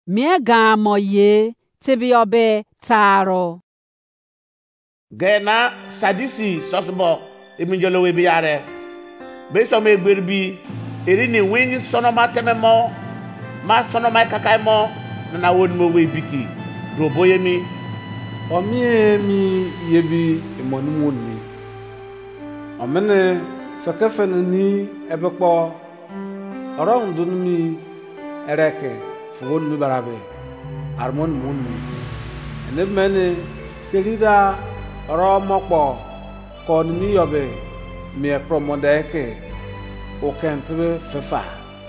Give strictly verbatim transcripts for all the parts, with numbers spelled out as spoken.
Mie ga mo ye tibi obe taro. Gena sadisi sosbo eminjolo we biare. Be so me gberbi eri ni wingi sonoma tememo ma sonoma kakaimo na won mo we biki droboyemi omie mi yebi emonu wonni omene fakafana ni ebekpo oron dunmi ereke fugon mi barabe armon munni ene mene selida oro mokpo kon mi yobe mi promodeke o kentbe fefa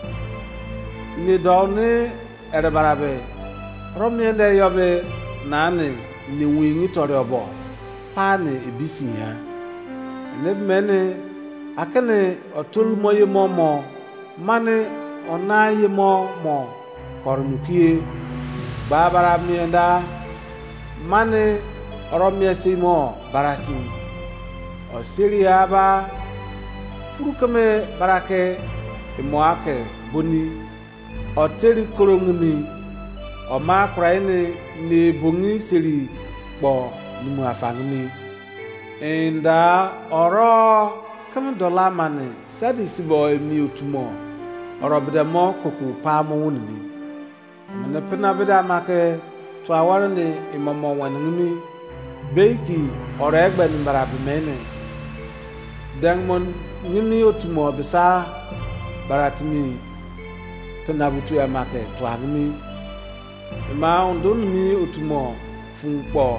ni dawne ere barabe romiende yobe nane ni wingi tore obo pane ebisi ya ne mene akene otul moye momo mane onaye mo mo kornukie babara mienda mane oromie simo barasi osiria ba furukame barake imoake boni oteri korongmi o ma kraine ni bungi siri po nimu afangmi enda oro kam dola mane sadi sibo emi otumo oro bedamo koku pa mo wonni mene pena beda make to awara ni imamo wanmi beiki oro egbe ni barabe mene dangmon nyimi otumo bisa baratimi pena butu ya make to agmi ma ondon mi otumo funpo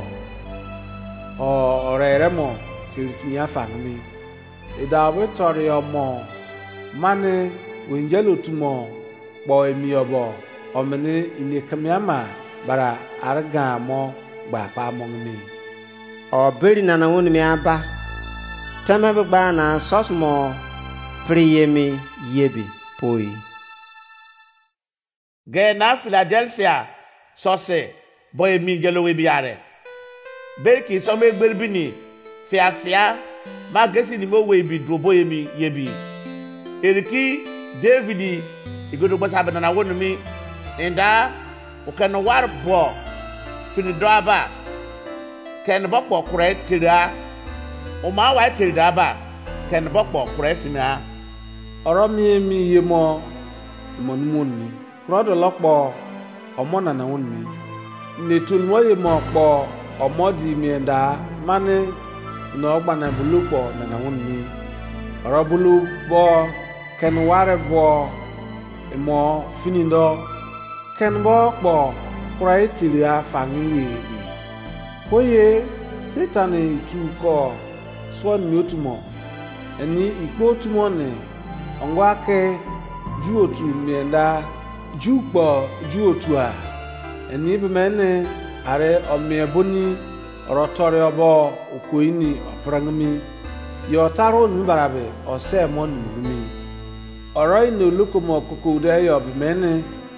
o orere mo silsi ya fangmi ida we tori omo mane wenjel otumo po emi obo omene ine kamiama bara arga mo gba pa mo mi o beri nana won mi aba tama gba na sosmo priyemi yebi poi Gena Philadelphia sose boy mi gelo we biare beki so me gberbini fiafia ma gesi ni mo we bi dro boy mi yebi eriki David igodo bosa bana na wonu mi enda o kan war bo fini doaba ken bokpo kure tira o ma wa tira ba ken bokpo kure fina oromi mi yemo monmunni krodo lokpo omona na wonni ni tulmoye mo po omodi mienda mane no gbana bulupo na na wonni robulu bo ken ware bo mo finindo ken bo po praitilia fangi oye setani tuko so mi otumo eni ipo otumo ne ongwa ke ju otu mienda jukpo ju otu a eni be mene are omieboni rotore obo okoini oprangmi yo taro nu barabe ose mon mi oroi no lukomo kokode yo be mene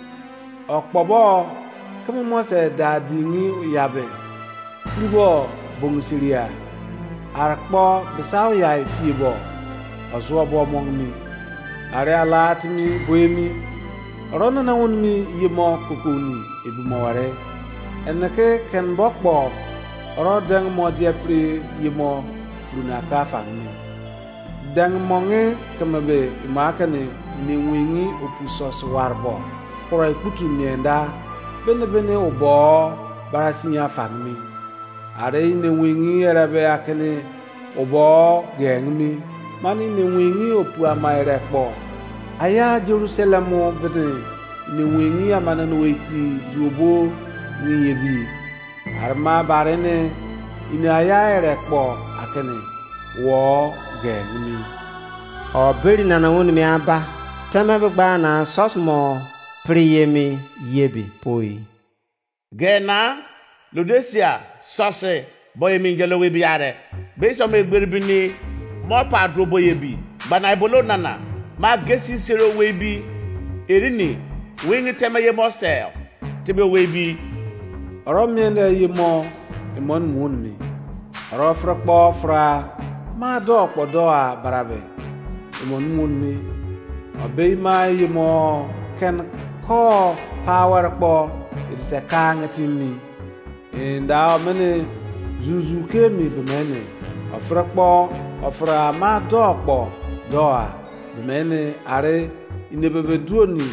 okpobo kemo mo se dadini yabe kubo bonsiria arpo besaw ya ifibo ozo obo monmi are alatmi boemi rona na wonmi yimo kokoni ebumoware enake ken bokbo ro deng mo diapri yimo fruna ka fangmi deng monge kamabe imakane ni wingi opusos warbo kora ikutu mienda bene bene obo barasinya fangmi are ni wingi erabe akene obo gengmi mani ni wingi opu amaire po aya Jerusalem bede ni wingi amana no wepi duobo ni yebi arma barene ina aya erekpo akene wo gengmi o beri nana won mi aba tama gba na sosmo priyemi yebi poi Gena Ludesia sose boy mi gelo we biare be so me gberbini mo pa drobo yebi bana ibolo nana ma gesi sero we bi erini wingi tema ye mo sel tebe we bi oromiende yimo emon munni oro frokpo fra ma do podo a barabe emon munni obey ma yimo ken ko power po idise ka ngati mi inda mene zuzu ke mi bemene ofra kpo ofra ma do kpo doa bemene are inebebe duoni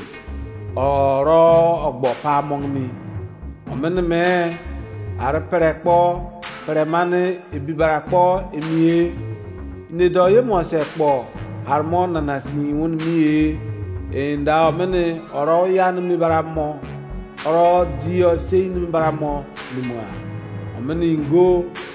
oro ogbo pa mong mi omene me are pere kpo pere mane ebibara kpo emie ne do ye mo se kpo harmon na si won mi inda omene oro ya ni mi bara mo oro dio se ni mi bara mo ni mo omene ngo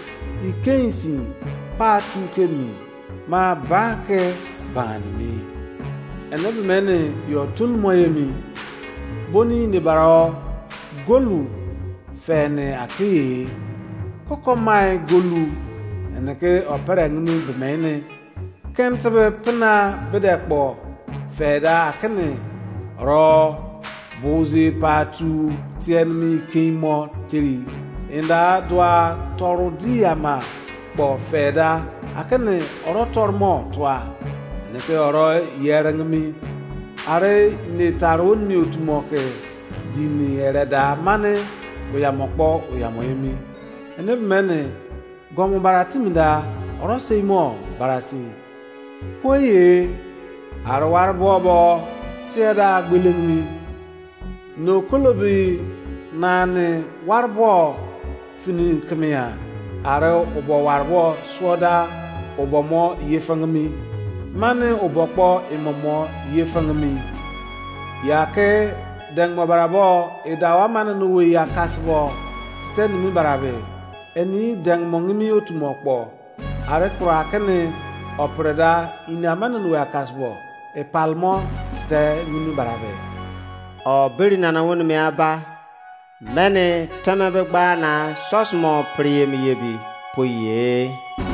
ikensi pa tu ke mi ma ba ke ban mi ene be mene yo tul mo ye mi boni ne bara golu fene aki koko mai golu ene ke opera ngni be mene ken sabe pna bede kpo feda akene ro bozi patu tien mi kimo tiri inda dwa toru diama kpo feda akene oro tormo twa ene ke oro yerengmi are ne taron ni otumoke dini ereda mane oyamokpo oyamoyemi ene mene gomo baratimida oro seimo barasi poye arwar bobo tieda gbelengmi no kolobi nane warbo fini kemia are obo warbo soda obo mo yefangmi mane obokpo imomo yefangmi yake deng mo barabo edawa mane no we yakasbo ten mi barabe eni deng mo ngimi otumokpo are kura kene opreda ina mane no yakasbo e palmo te mi barabe o beri nana won mi aba mene teme be gba na sosmo priem yebi poye